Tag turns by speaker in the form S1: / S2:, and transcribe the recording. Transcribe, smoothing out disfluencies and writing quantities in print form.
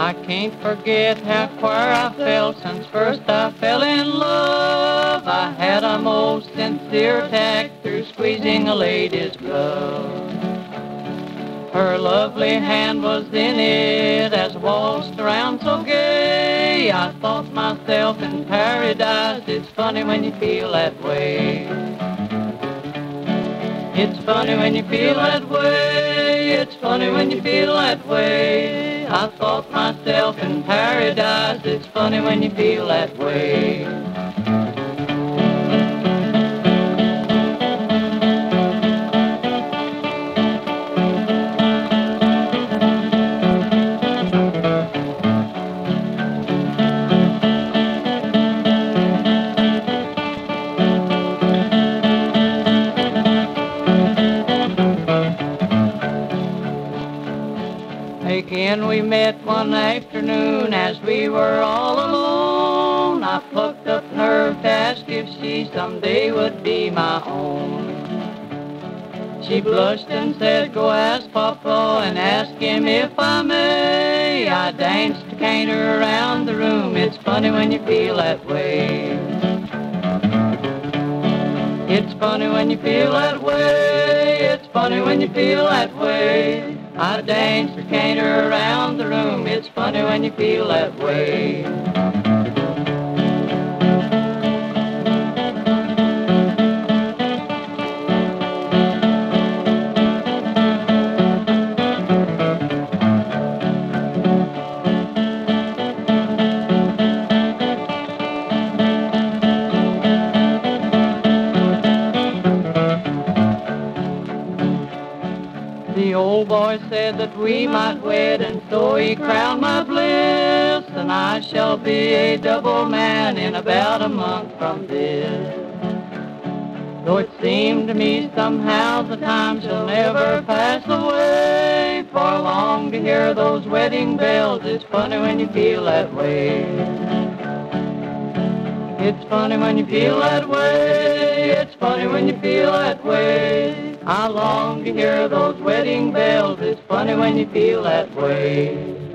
S1: I can't forget how queer I felt since first I fell in love. I had a most sincere attack through squeezing a lady's glove. Her lovely hand was in it as I waltzed around so gay. I thought myself in paradise. It's funny when you feel that way. It's funny when you feel that way. It's funny when you feel that way. I thought myself in paradise. It's funny when you feel that way. Again we met one afternoon as we were all alone. I plucked up nerve to ask if she someday would be my own. She blushed and said, go ask Papa and ask him if I may. I danced a canter around the room. It's funny when you feel that way. It's funny when you feel that way. It's funny when you feel that way. I danced a canter around the room. It's funny when you feel that way. The old boy said that we might wed, and so he crowned my bliss, and I shall be a double man in about a month from this. Though it seemed to me somehow the time shall never pass away, for I long to hear those wedding bells. It's funny when you feel that way. It's funny when you feel that way. It's funny when you feel that way. I long to hear those wedding bells. It's funny when you feel that way.